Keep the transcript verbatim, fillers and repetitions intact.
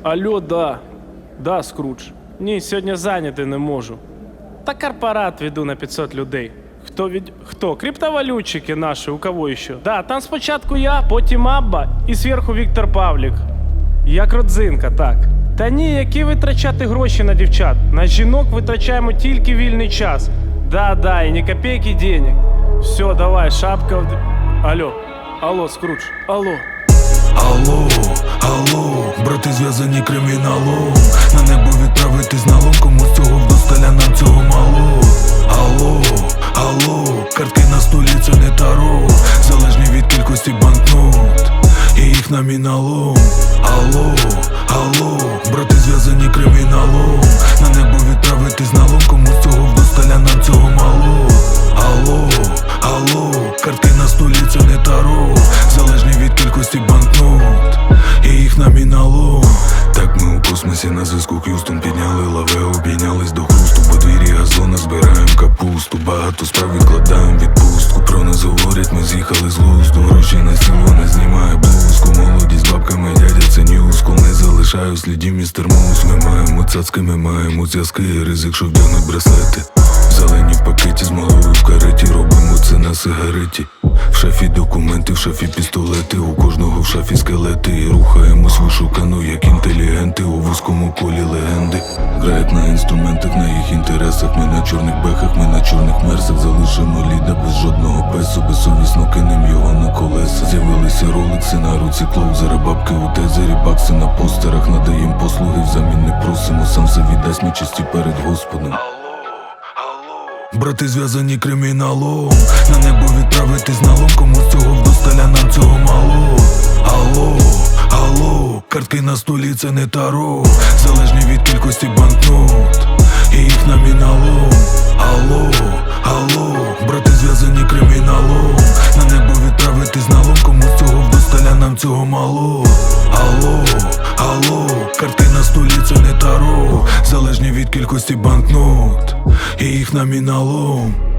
Алло, да. Да, Скрудж. Ні, сьогодні зайняти не можу. Та корпорат веду на п'ятсот людей. Хто від... Хто? Криптовалютчики наші, у кого ще? Да, там спочатку я, потім Абба і зверху Віктор Павлік. Як родзинка, так. Та ні, які витрачати гроші на дівчат? На жінок витрачаємо тільки вільний час. Да, да, і ні копійки денег. Все, давай, шапка в... Алло, алло, Скрудж, алло. Алло, алло, брати зв'язані криміналом. На небо відправитись налом, комусь цього вдосталя, нам цього мало. Алло, алло, картки на столі це не таро. Залежні від кількості банкнот і їх номіналом. Алло, алло, брати зв'язані криміналом. На небо відправитись налом, комусь цього вдосталя, нам цього мало. Алло, алло, картки на столі це не таро. Залежні від кількості банкнот і їх номіналом. Так ми у космосі на зв'язку Х'юстон. Підняли лаве, обійнялись до хрусту. По двір'ї газона збираєм капусту. Багато справ відкладаєм відпустку. Про нас говорять, ми з'їхали з глузду. Гроші на стіл, вона знімає блузку. Молодість бабками, дядя, це ньюскул. Не залишаю слідів, містер Мус. Ми маємо цацки, ми маємо зв'язки. Ризик, що вдягнуть браслети. Зелені в пакеті, з малою в кареті. Робимо це на сигареті. В шафі документи, в шафі пістолети. У кожного в шафі скелети. І рухаємось вишукано, як інтелігенти. У вузькому колі легенди. Грають на інструментах, на їх інтересах. Ми на чорних бехах, ми на чорних мерсах. Залишимо ліда без жодного песу. Безсовісно кинем його на колеса. З'явилися роликси на руці клоузера. Бабки у тезері, бакси на постерах. Надаєм послуги, взамін не просимо. Сам все віддасть, ми чисті перед Господом. Брати зв'язані криміналом. На небо відправитись налом, комусь цього вдосталя, нам цього мало. Алло, алло, картки на столі це не таро. Залежні від кількості банкнот і їх номіналом. Алло, алло, брати зв'язані криміналом. На небо відправитись налом, комусь цього вдосталя, нам цього мало. Алло, алло, картки на столі це не таро. Залежні від кількості банкнот і їх номіналом.